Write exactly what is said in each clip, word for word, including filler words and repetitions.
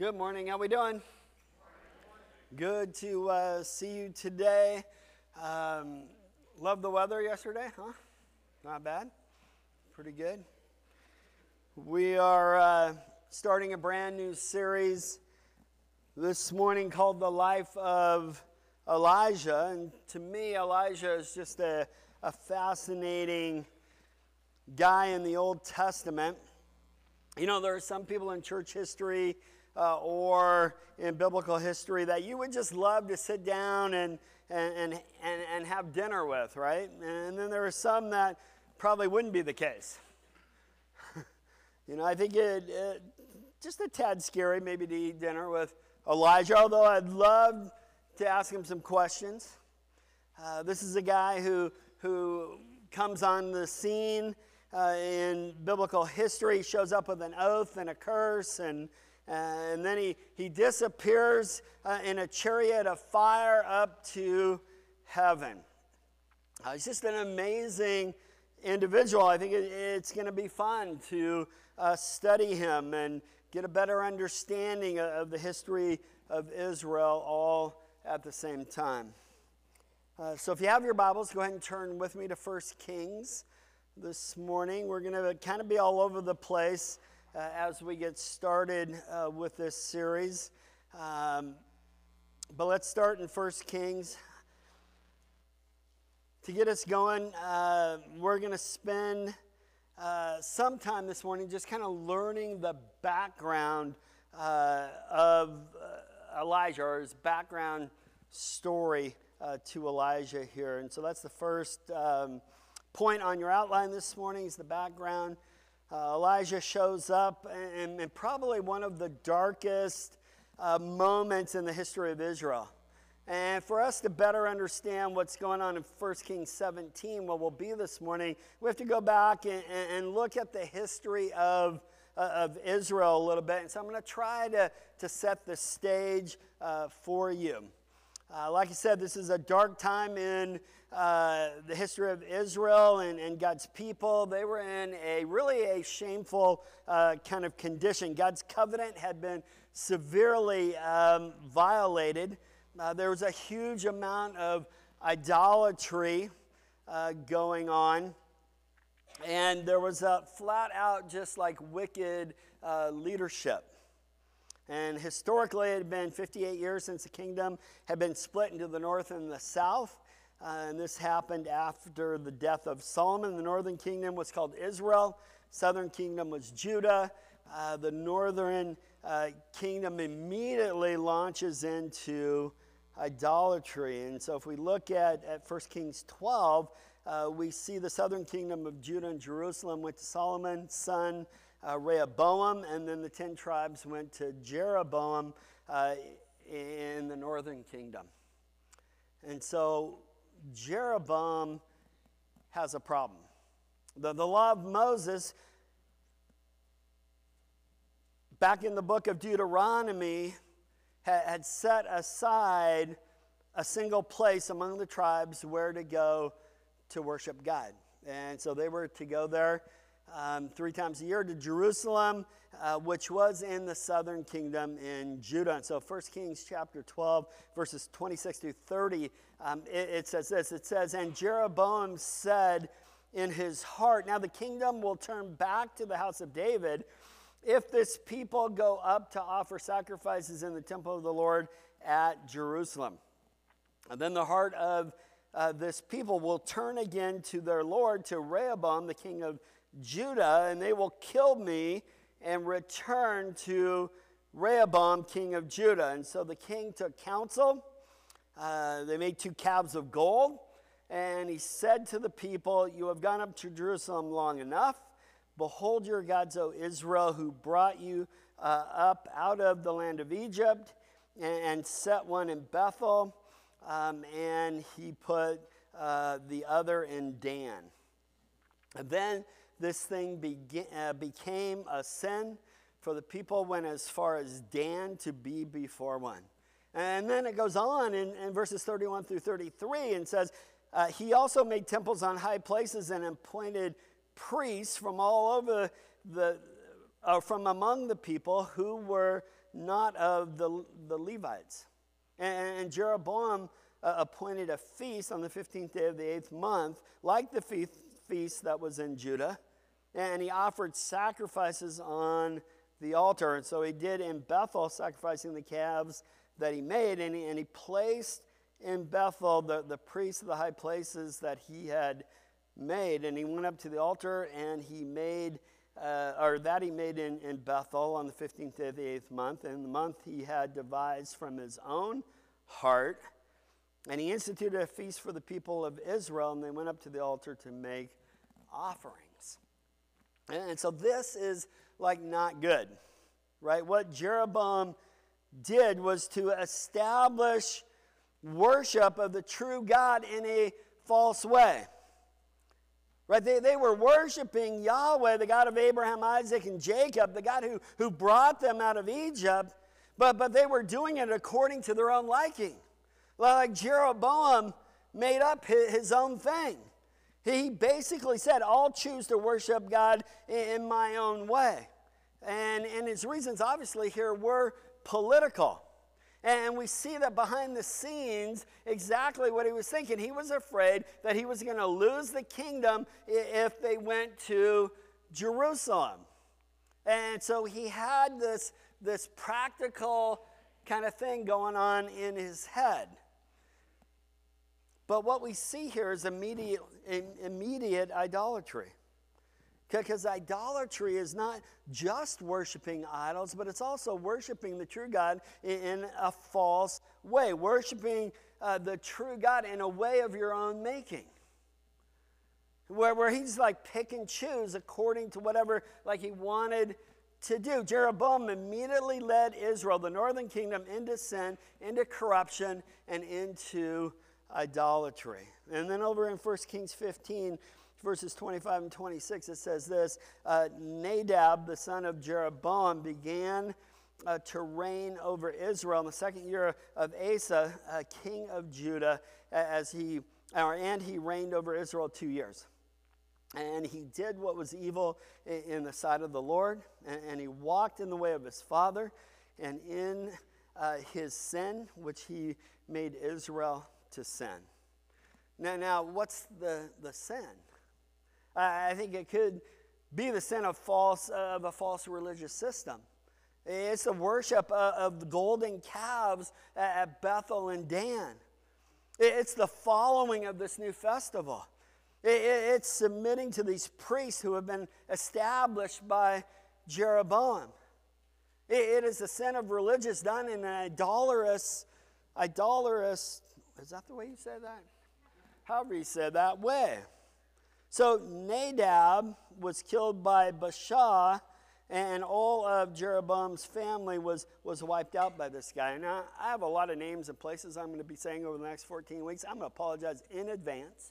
Good morning. How we doing? Good to uh, see you today. Um, loved the weather yesterday, huh? Not bad. Pretty good. We are uh, starting a brand new series this morning called The Life of Elijah. And to me, Elijah is just a, a fascinating guy in the Old Testament. You know, there are some people in church history Uh, or in biblical history that you would just love to sit down and, and, and, and have dinner with, right? And then there are some that probably wouldn't be the case. You know, I think it, it just a tad scary maybe to eat dinner with Elijah, although I'd love to ask him some questions. Uh, this is a guy who, who comes on the scene uh, in biblical history, shows up with an oath and a curse, and Uh, and then he, he disappears uh, in a chariot of fire up to heaven. Uh, he's just an amazing individual. I think it, it's going to be fun to uh, study him and get a better understanding of, of the history of Israel all at the same time. Uh, so if you have your Bibles, go ahead and turn with me to First Kings this morning. We're going to kind of be all over the place Uh, as we get started uh, with this series. Um, but let's start in First Kings. To get us going, uh, we're going to spend uh, some time this morning just kind of learning the background uh, of uh, Elijah, or his background story uh, to Elijah here. And so that's the first um, point on your outline this morning, is the background. Uh, Elijah shows up in, in probably one of the darkest uh, moments in the history of Israel. And for us to better understand what's going on in First Kings seventeen, where we'll be this morning, we have to go back and, and look at the history of, uh, of Israel a little bit. And so I'm going to try to, to set the stage uh, for you. Uh, like I said, this is a dark time in uh, the history of Israel and, and God's people. They were in a really a shameful uh, kind of condition. God's covenant had been severely um, violated. Uh, there was a huge amount of idolatry uh, going on. And there was a flat out just like wicked uh, leadership. And historically, it had been fifty-eight years since the kingdom had been split into the north and the south. Uh, and this happened after the death of Solomon. The northern kingdom was called Israel. Southern kingdom was Judah. Uh, the northern uh, kingdom immediately launches into idolatry. And so if we look at, at First Kings twelve, uh, we see the southern kingdom of Judah and Jerusalem went to Solomon's son, Uh, Rehoboam, and then the ten tribes went to Jeroboam uh, in the northern kingdom. And so Jeroboam has a problem. The, the law of Moses, back in the book of Deuteronomy, had, had set aside a single place among the tribes where to go to worship God. And so they were to go there Um, three times a year to Jerusalem, uh, which was in the southern kingdom in Judah. And so First Kings chapter twelve, verses twenty-six through thirty, um, it, it says this. It says, "And Jeroboam said in his heart, 'Now the kingdom will turn back to the house of David if this people go up to offer sacrifices in the temple of the Lord at Jerusalem. And then the heart of uh, this people will turn again to their Lord, to Rehoboam, the king of Judah, and they will kill me and return to Rehoboam, king of Judah.' And so the king took counsel. Uh, they made two calves of gold, and he said to the people, 'You have gone up to Jerusalem long enough. Behold your gods, O Israel, who brought you uh, up out of the land of Egypt, and, and set one in Bethel, um, and he put uh, the other in Dan.' And then this thing began, uh, became a sin, for the people went as far as Dan to be before one." And then it goes on in, in verses thirty-one through thirty-three and says, uh, "He also made temples on high places and appointed priests from all over the, uh, from among the people who were not of the, the Levites. And, and Jeroboam uh, appointed a feast on the fifteenth day of the eighth month, like the feast, feast that was in Judah, and he offered sacrifices on the altar. And so he did in Bethel, sacrificing the calves that he made, and he, and he placed in Bethel the, the priests of the high places that he had made. And he went up to the altar, and he made, uh, or that he made in, in Bethel on the fifteenth day of the eighth month, and the month he had devised from his own heart. And he instituted a feast for the people of Israel, and they went up to the altar to make offerings. And, and so this is like not good, right? What Jeroboam did was to establish worship of the true God in a false way. Right? They, they were worshiping Yahweh, the God of Abraham, Isaac, and Jacob, the God who, who brought them out of Egypt, but, but they were doing it according to their own liking. Like Jeroboam made up his, his own thing. He basically said, I'll choose to worship God in, in my own way. And, and his reasons, obviously, here were political. And we see that behind the scenes, exactly what he was thinking. He was afraid that he was going to lose the kingdom if they went to Jerusalem. And so he had this, this practical kind of thing going on in his head. But what we see here is immediate, immediate idolatry. Because idolatry is not just worshiping idols, but it's also worshiping the true God in a false way. Worshiping uh, the true God in a way of your own making. Where, where he's like pick and choose according to whatever like he wanted to do. Jeroboam immediately led Israel, the northern kingdom, into sin, into corruption, and into idolatry. And then over in First Kings fifteen, verses twenty-five and twenty-six, it says this, uh, Nadab, the son of Jeroboam, began uh, to reign over Israel in the second year of Asa, uh, king of Judah, as he, or, and he reigned over Israel two years. And he did what was evil in, in the sight of the Lord, and, and he walked in the way of his father, and in uh, his sin, which he made Israel to sin. Now, now what's the, the sin? I think it could be the sin of false of a false religious system. It's the worship of the golden calves at Bethel and Dan. It's the following of this new festival. It's submitting to these priests who have been established by Jeroboam. It is the sin of religious done in an idolatrous, idolatrous, is that the way you said that? However you said that way. So Nadab was killed by Baasha, and all of Jeroboam's family was, was wiped out by this guy. Now, I have a lot of names and places I'm going to be saying over the next fourteen weeks. I'm going to apologize in advance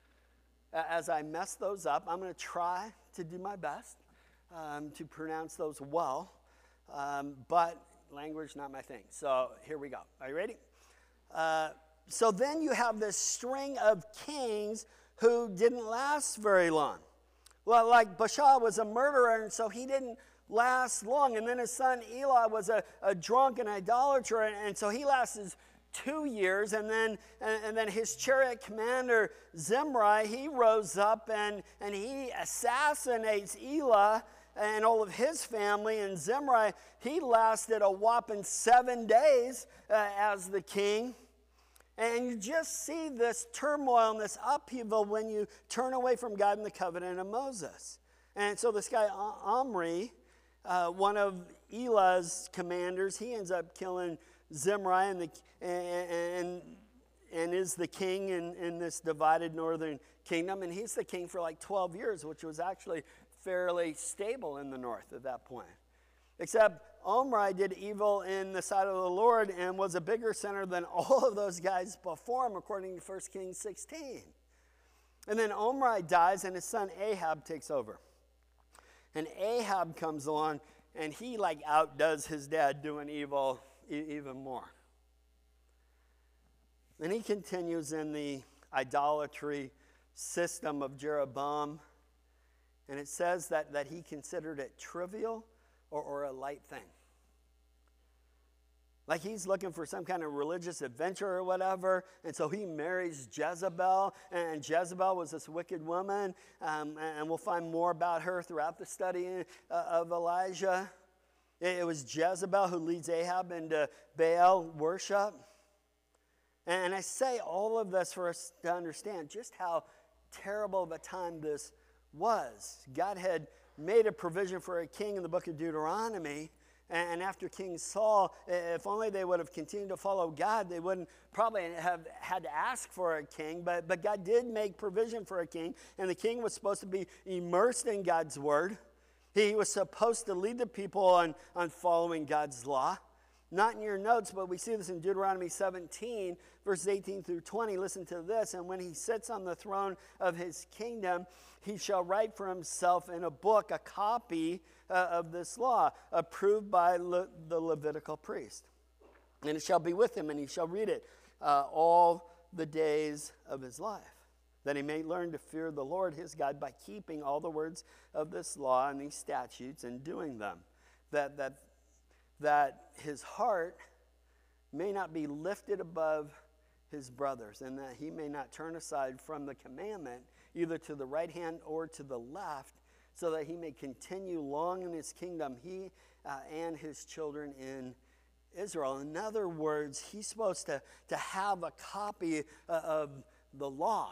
as I mess those up. I'm going to try to do my best um, to pronounce those well, um, but language not my thing. So here we go. Are you ready? Uh, so then you have this string of kings who didn't last very long. Well, like Baasha was a murderer, and so he didn't last long. And then his son Elah was a, a drunken idolater, and, and so he lasted two years. And then and, and then his chariot commander Zimri, he rose up and, and he assassinates Elah and all of his family. And Zimri, he lasted a whopping seven days uh, as the king. And you just see this turmoil and this upheaval when you turn away from God and the covenant of Moses. And so this guy Omri, uh, one of Elah's commanders, he ends up killing Zimri and, the, and, and, and is the king in, in this divided northern kingdom. And he's the king for like twelve years, which was actually fairly stable in the north at that point. Except Omri did evil in the sight of the Lord and was a bigger sinner than all of those guys before him, according to First Kings sixteen. And then Omri dies, and his son Ahab takes over. And Ahab comes along, and he like outdoes his dad doing evil e- even more. Then he continues in the idolatry system of Jeroboam, and it says that, that he considered it trivial or, or a light thing. Like he's looking for some kind of religious adventure or whatever. And so he marries Jezebel. And Jezebel was this wicked woman. Um, and we'll find more about her throughout the study of Elijah. It was Jezebel who leads Ahab into Baal worship. And I say all of this for us to understand just how terrible of a time this was. God had made a provision for a king in the book of Deuteronomy. And after King Saul, if only they would have continued to follow God, they wouldn't probably have had to ask for a king. But, but God did make provision for a king. And the king was supposed to be immersed in God's word. He was supposed to lead the people on, on following God's law. Not in your notes, but we see this in Deuteronomy seventeen, verses eighteen through twenty. Listen to this. And when he sits on the throne of his kingdom, he shall write for himself in a book a copy uh, of this law, approved by Le- the Levitical priest. And it shall be with him, and he shall read it uh, all the days of his life, that he may learn to fear the Lord his God by keeping all the words of this law and these statutes and doing them, that that that his heart may not be lifted above his brothers, and that he may not turn aside from the commandment, either to the right hand or to the left, so that he may continue long in his kingdom, he uh, and his children in Israel. In other words, he's supposed to, to have a copy uh, of the law.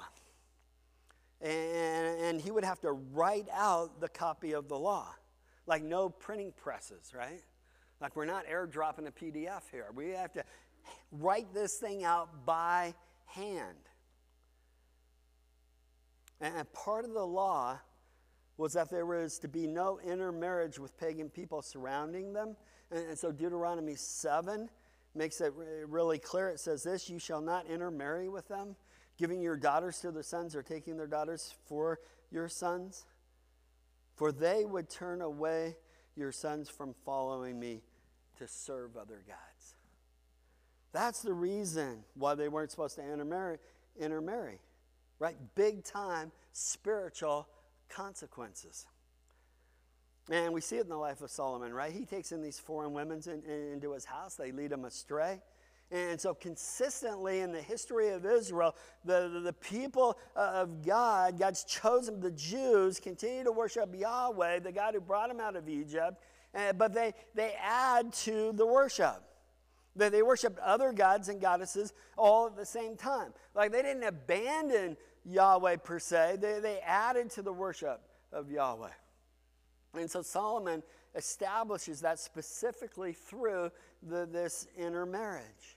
And, and he would have to write out the copy of the law. Like no printing presses, right? Like we're not airdropping a P D F here. We have to write this thing out by hand. And part of the law was that there was to be no intermarriage with pagan people surrounding them. And, and so Deuteronomy seven makes it really clear. It says this: you shall not intermarry with them, giving your daughters to their sons or taking their daughters for your sons. For they would turn away your sons from following me to serve other gods. That's the reason why they weren't supposed to intermarry, intermarry, right? Big time spiritual consequences. And we see it in the life of Solomon, right? He takes in these foreign women in, in, into his house. They lead him astray. And so consistently in the history of Israel, the, the, the people of God, God's chosen, the Jews, continue to worship Yahweh, the God who brought them out of Egypt, uh, but they, they add to the worship. They, they worshiped other gods and goddesses all at the same time. Like they didn't abandon Yahweh per se, they, they added to the worship of Yahweh. And so Solomon establishes that specifically through the, this intermarriage.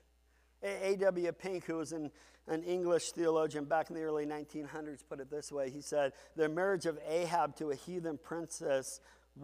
A W Pink, who was an, an English theologian back in the early nineteen hundreds, put it this way. He said, the marriage of Ahab to a heathen princess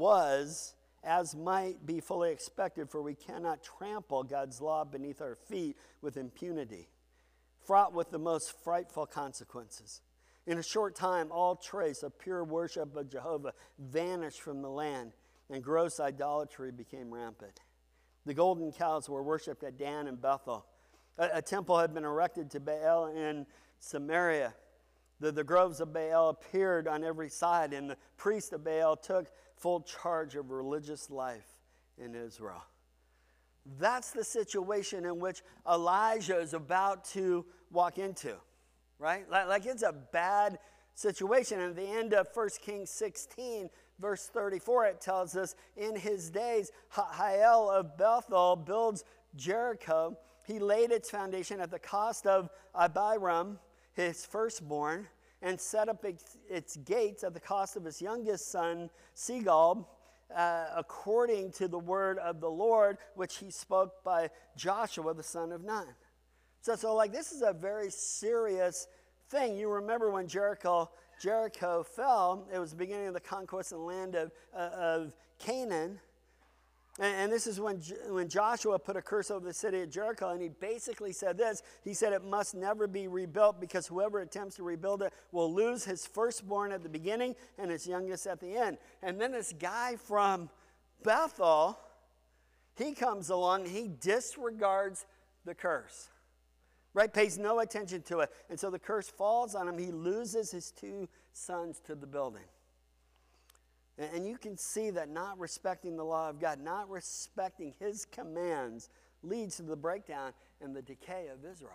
was, as might be fully expected, for we cannot trample God's law beneath our feet with impunity, fraught with the most frightful consequences. In a short time, all trace of pure worship of Jehovah vanished from the land, and gross idolatry became rampant. The golden cows were worshipped at Dan and Bethel. A, a temple had been erected to Baal in Samaria. The, the groves of Baal appeared on every side, and the priest of Baal took full charge of religious life in Israel. That's the situation in which Elijah is about to walk into, right? Like, like it's a bad situation. And at the end of First Kings sixteen, verse thirty-four, it tells us, in his days, Hiel of Bethel builds Jericho. He laid its foundation at the cost of Abiram, his firstborn, and set up its, its gates at the cost of his youngest son, Segal, uh, according to the word of the Lord, which he spoke by Joshua, the son of Nun. So, so like, this is a very serious thing. You remember when Jericho, Jericho fell, it was the beginning of the conquest of the land of, uh, of Canaan. And, and this is when, when Joshua put a curse over the city of Jericho, and he basically said this. He said it must never be rebuilt, because whoever attempts to rebuild it will lose his firstborn at the beginning and his youngest at the end. And then this guy from Bethel, he comes along, he disregards the curse, right? Pays no attention to it. And so the curse falls on him. He loses his two sons to the building. And you can see that not respecting the law of God, not respecting his commands, leads to the breakdown and the decay of Israel.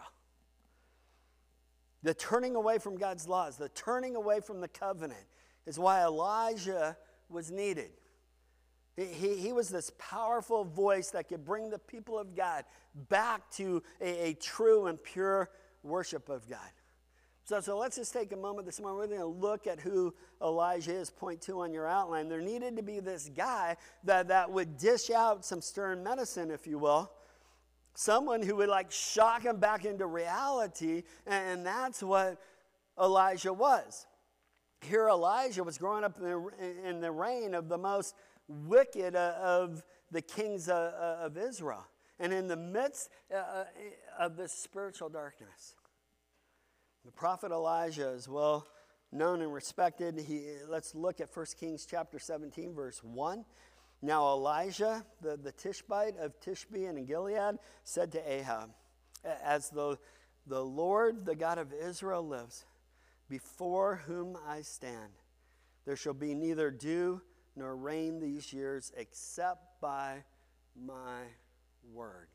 The turning away from God's laws, the turning away from the covenant is why Elijah was needed. He, he, he was this powerful voice that could bring the people of God back to a, a true and pure worship of God. So, so let's just take a moment this morning. We're going to look at who Elijah is, point two on your outline. There needed to be this guy that, that would dish out some stern medicine, if you will. Someone who would like shock him back into reality, and that's what Elijah was. Here Elijah was growing up in the, in the reign of the most wicked of the kings of Israel, and in the midst of this spiritual darkness. The prophet Elijah is well known and respected. He, let's look at First Kings chapter seventeen, verse one. Now Elijah, the, the Tishbite of Tishbe and in Gilead, said to Ahab, as the, the Lord, the God of Israel lives, before whom I stand, there shall be neither dew nor rain these years except by my word.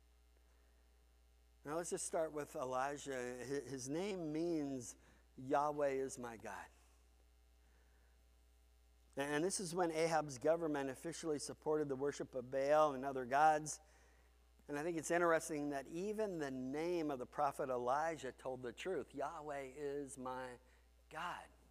Now let's just start with Elijah. His name means Yahweh is my God. And this is when Ahab's government officially supported the worship of Baal and other gods. And I think it's interesting that even the name of the prophet Elijah told the truth. Yahweh is my God.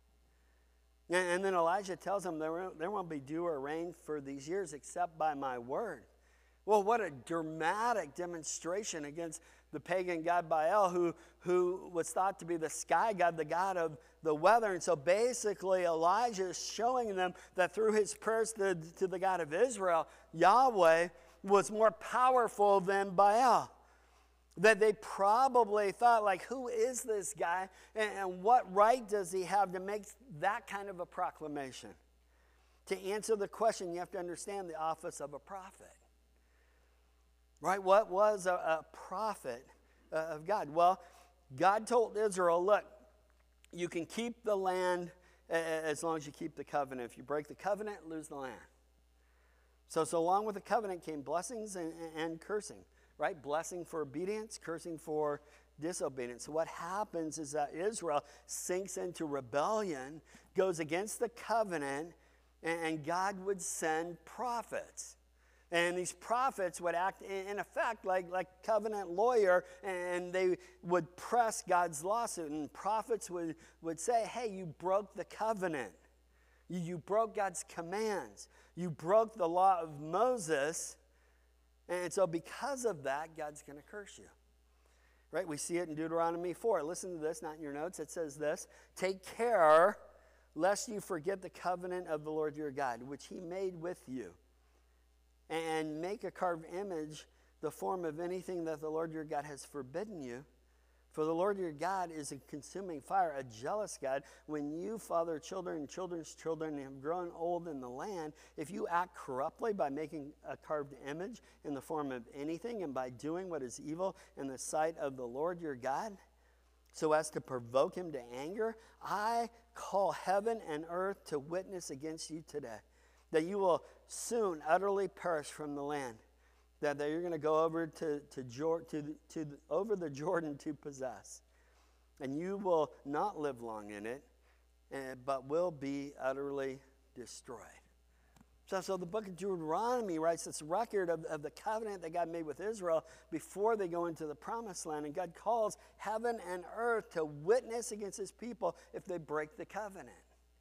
And then Elijah tells him there won't, there won't be dew or rain for these years except by my word. Well, what a dramatic demonstration against the pagan god Baal, who, who was thought to be the sky god, the god of the weather. And so basically Elijah is showing them that through his prayers to, to the God of Israel, Yahweh was more powerful than Baal. That they probably thought, like, who is this guy? And, and what right does he have to make that kind of a proclamation? To answer the question, you have to understand the office of a prophet. Right? What was a, a prophet uh, of God? Well, God told Israel, look, you can keep the land uh, as long as you keep the covenant. If you break the covenant, lose the land. So, so along with the covenant came blessings and, and cursing. Right? Blessing for obedience, cursing for disobedience. So what happens is that Israel sinks into rebellion, goes against the covenant, and God would send prophets. And these prophets would act, in effect, like, like covenant lawyer, and they would press God's lawsuit. And prophets would, would say, hey, you broke the covenant. You, you broke God's commands. You broke the law of Moses. And so because of that, God's going to curse you. Right? We see it in Deuteronomy four. Listen to this, not in your notes. It says this, take care lest you forget the covenant of the Lord your God, which he made with you. And make a carved image, the form of anything that the Lord your God has forbidden you. For the Lord your God is a consuming fire, a jealous God. When you father children and children's children and have grown old in the land, if you act corruptly by making a carved image in the form of anything and by doing what is evil in the sight of the Lord your God, so as to provoke him to anger, I call heaven and earth to witness against you today, that you will soon utterly perish from the land, that, that you're going to go over to, to, Jor- to, to over the Jordan to possess. And you will not live long in it, uh, but will be utterly destroyed. So, so the book of Deuteronomy writes this record of, of the covenant that God made with Israel before they go into the promised land. And God calls heaven and earth to witness against his people if they break the covenant.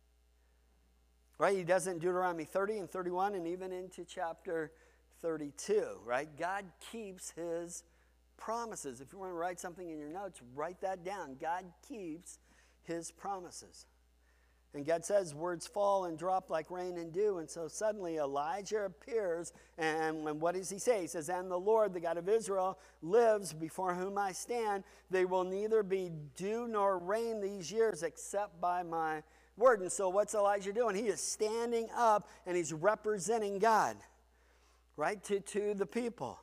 Right? He does it in Deuteronomy thirty and thirty-one and even into chapter thirty-two. Right? God keeps his promises. If you want to write something in your notes, write that down. God keeps his promises. And God says words fall and drop like rain and dew. And so suddenly Elijah appears. And what does he say? He says, and the Lord, the God of Israel, lives before whom I stand. They will neither be dew nor rain these years except by my word. And so what's Elijah doing? He is standing up and he's representing God, right, to, to the people.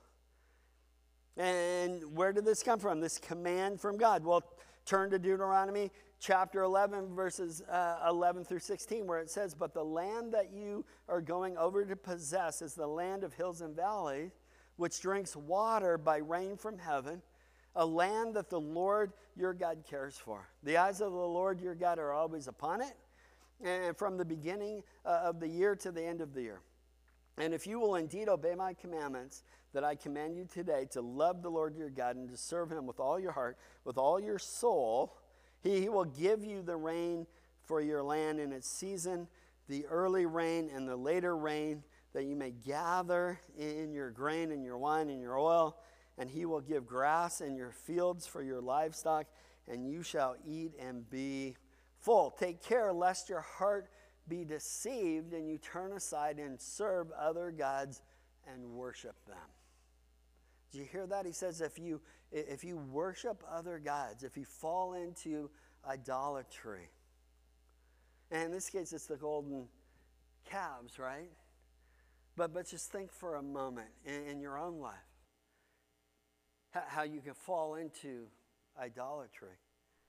And where did this come from? This command from God. Well, turn to Deuteronomy chapter eleven, verses uh, eleven through sixteen, where it says, but the land that you are going over to possess is the land of hills and valleys, which drinks water by rain from heaven, a land that the Lord your God cares for. The eyes of the Lord your God are always upon it, and from the beginning uh, of the year to the end of the year. And if you will indeed obey my commandments that I command you today, to love the Lord your God and to serve him with all your heart, with all your soul, he, he will give you the rain for your land in its season, the early rain and the later rain, that you may gather in your grain and your wine and your oil. And he will give grass in your fields for your livestock, and you shall eat and be full. Take care lest your heart be deceived and you turn aside and serve other gods and worship them. Did you hear that? He says if you if you worship other gods, if you fall into idolatry, and in this case it's the golden calves, right? But but just think for a moment in, in your own life how, how you can fall into idolatry.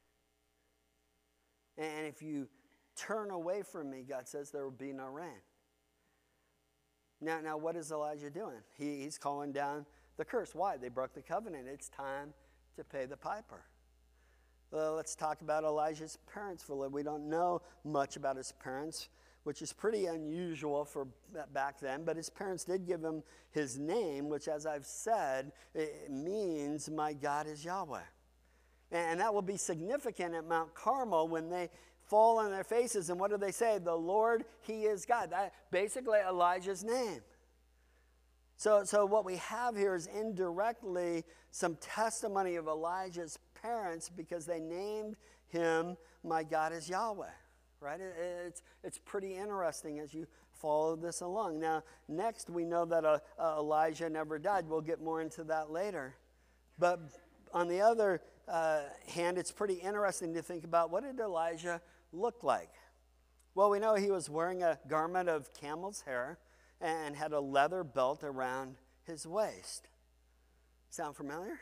And if you turn away from me, God says, there will be no rain. Now, now what is Elijah doing? He, he's calling down the curse. Why? They broke the covenant. It's time to pay the piper. Uh, let's talk about Elijah's parents for a little. We don't know much about his parents, which is pretty unusual for back then. But his parents did give him his name, which, as I've said, it means my God is Yahweh. And that will be significant at Mount Carmel when they fall on their faces. And what do they say? The Lord, he is God. That basically Elijah's name. So, so what we have here is indirectly some testimony of Elijah's parents because they named him, my God is Yahweh. Right? It, it's, it's pretty interesting as you follow this along. Now, next we know that uh, uh, Elijah never died. We'll get more into that later. But on the other uh, hand, it's pretty interesting to think about, what did Elijah look like? Well, we know he was wearing a garment of camel's hair and had a leather belt around his waist. Sound familiar?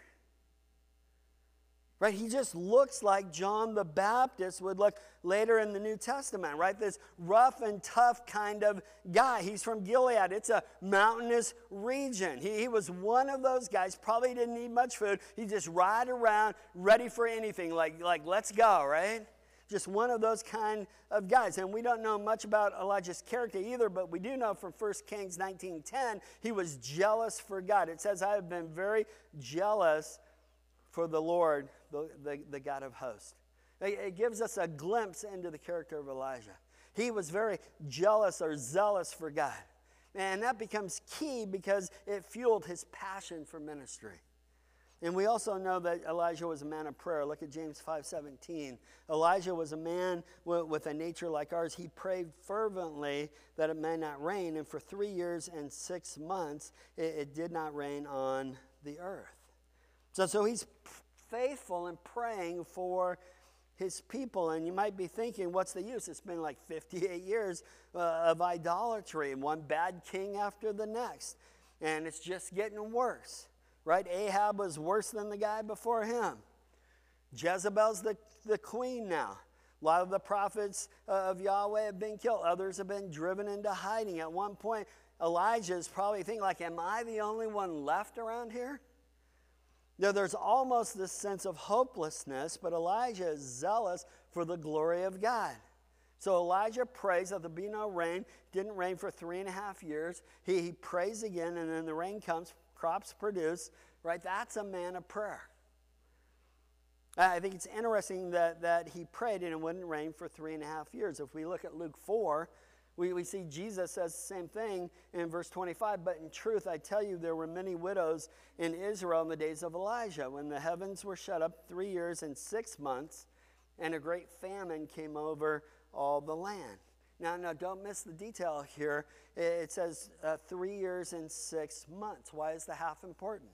Right? He just looks like John the Baptist would look later in the New Testament, right? This rough and tough kind of guy. He's from Gilead. It's a mountainous region. He, he was one of those guys, probably didn't need much food. He just ride around, ready for anything, like, like let's go, right? Just one of those kind of guys. And we don't know much about Elijah's character either, but we do know from First Kings nineteen ten, he was jealous for God. It says, I have been very jealous for the Lord, the, the, the God of hosts. It, it gives us a glimpse into the character of Elijah. He was very jealous or zealous for God. And that becomes key because it fueled his passion for ministry. And we also know that Elijah was a man of prayer. Look at James five seventeen. Elijah was a man with a nature like ours. He prayed fervently that it may not rain. And for three years and six months, it, it did not rain on the earth. So, so he's faithful in praying for his people. And you might be thinking, what's the use? It's been like fifty-eight years uh, of idolatry, one bad king after the next. And it's just getting worse. Right? Ahab was worse than the guy before him. Jezebel's the, the queen now. A lot of the prophets uh, of Yahweh have been killed. Others have been driven into hiding. At one point, Elijah is probably thinking, like, am I the only one left around here? Now, there's almost this sense of hopelessness, but Elijah is zealous for the glory of God. So Elijah prays that there be no rain. Didn't rain for three and a half years. He, he prays again, and then the rain comes. Crops produce, right? That's a man of prayer. I think it's interesting that, that he prayed and it wouldn't rain for three and a half years. If we look at Luke four, we, we see Jesus says the same thing in verse twenty-five. But in truth, I tell you, there were many widows in Israel in the days of Elijah, when the heavens were shut up three years and six months, and a great famine came over all the land. Now, now, don't miss the detail here. It says uh, three years and six months. Why is the half important?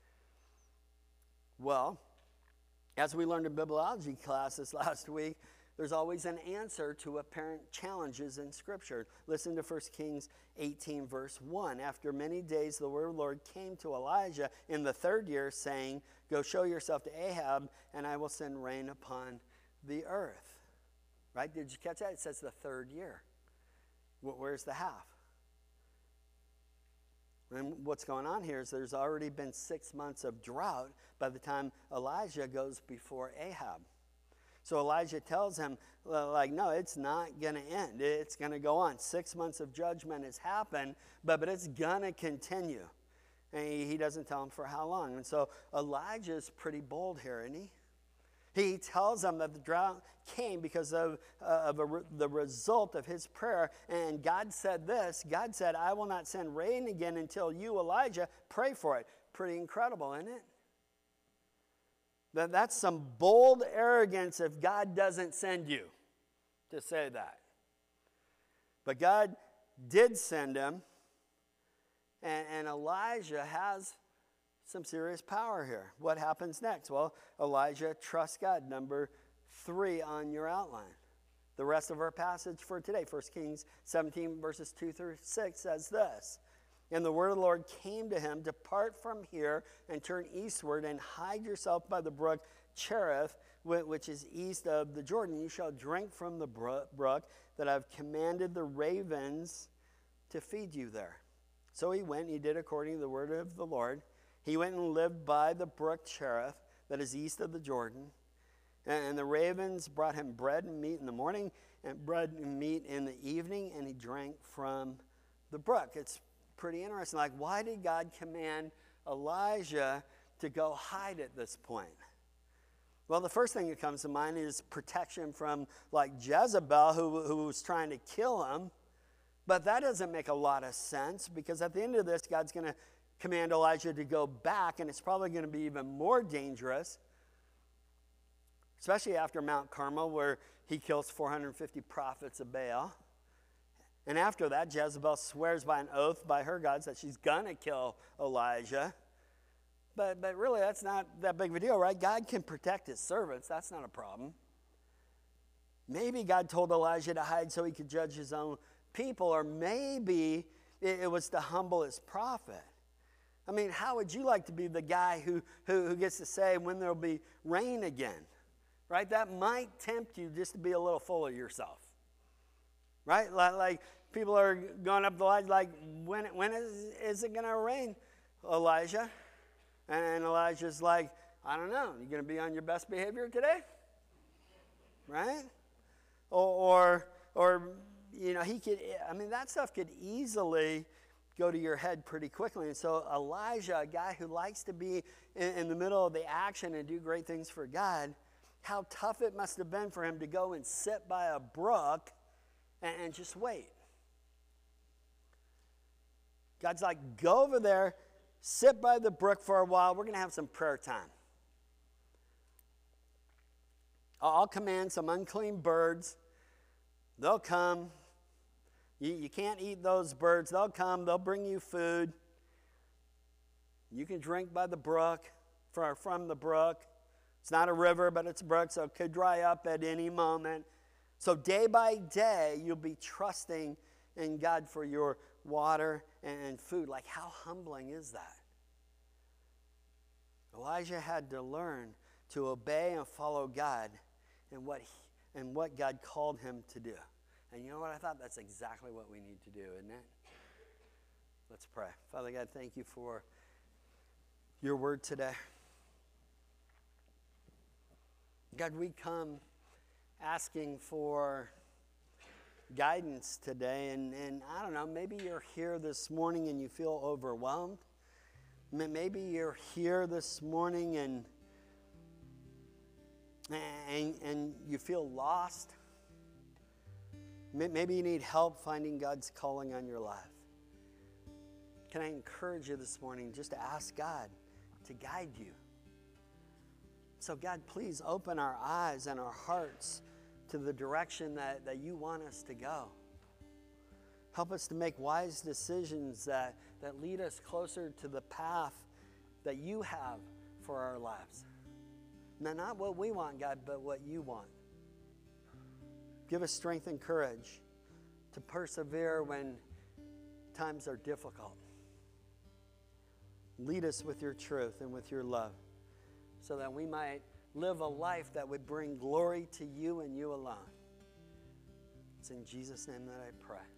Well, as we learned in bibliology classes last week, there's always an answer to apparent challenges in Scripture. Listen to First Kings eighteen, verse one. After many days, the word of the Lord came to Elijah in the third year, saying, go show yourself to Ahab, and I will send rain upon the earth. Right? Did you catch that? It says the third year. Where's the half? And what's going on here is there's already been six months of drought by the time Elijah goes before Ahab. So Elijah tells him, like, no, it's not going to end. It's going to go on. Six months of judgment has happened, but, but it's going to continue. And he, he doesn't tell him for how long. And so Elijah's pretty bold here, isn't he? He tells them that the drought came because of, uh, of a re- the result of his prayer. And God said this. God said, I will not send rain again until you, Elijah, pray for it. Pretty incredible, isn't it? That, that's some bold arrogance if God doesn't send you to say that. But God did send him. And, and Elijah has some serious power here. What happens next? Well, Elijah trusts God. Number three on your outline. The rest of our passage for today, First Kings seventeen, verses two through six, says this. And the word of the Lord came to him, depart from here and turn eastward and hide yourself by the brook Cherith, which is east of the Jordan. You shall drink from the brook that I've commanded the ravens to feed you there. So he went and he did according to the word of the Lord. He went and lived by the brook Cherith, that is east of the Jordan. And the ravens brought him bread and meat in the morning, and bread and meat in the evening, and he drank from the brook. It's pretty interesting. Like, why did God command Elijah to go hide at this point? Well, the first thing that comes to mind is protection from, like, Jezebel, who, who was trying to kill him. But that doesn't make a lot of sense, because at the end of this, God's going to command Elijah to go back, and it's probably going to be even more dangerous, especially after Mount Carmel, where he kills four hundred fifty prophets of Baal. And after that, Jezebel swears by an oath by her gods that she's going to kill Elijah. But, but really, that's not that big of a deal, right? God can protect his servants. That's not a problem. Maybe God told Elijah to hide so he could judge his own people, or maybe it, it was to humble his prophet. I mean, how would you like to be the guy who, who, who gets to say when there'll be rain again? Right? That might tempt you just to be a little full of yourself. Right? Like, like people are going up the line like, when, when is, is it going to rain, Elijah? And Elijah's like, I don't know. You going to be on your best behavior today? Right? Or, or, or, you know, he could, I mean, that stuff could easily go to your head pretty quickly. And so Elijah, a guy who likes to be in, in the middle of the action and do great things for God, how tough it must have been for him to go and sit by a brook and, and just wait. God's like, go over there, sit by the brook for a while. We're going to have some prayer time. I'll command some unclean birds. They'll come. You, you can't eat those birds. They'll come. They'll bring you food. You can drink by the brook, from the brook. It's not a river, but it's a brook, so it could dry up at any moment. So day by day, you'll be trusting in God for your water and food. Like, how humbling is that? Elijah had to learn to obey and follow God and what he, and what God called him to do. And you know what? I thought that's exactly what we need to do, isn't it? Let's pray. Father God, thank you for your word today. God, we come asking for guidance today. And, and I don't know, maybe you're here this morning and you feel overwhelmed. Maybe you're here this morning and, and, and you feel lost. Maybe you need help finding God's calling on your life. Can I encourage you this morning just to ask God to guide you? So God, please open our eyes and our hearts to the direction that, that you want us to go. Help us to make wise decisions that, that lead us closer to the path that you have for our lives. Now, not what we want, God, but what you want. Give us strength and courage to persevere when times are difficult. Lead us with your truth and with your love so that we might live a life that would bring glory to you and you alone. It's in Jesus' name that I pray.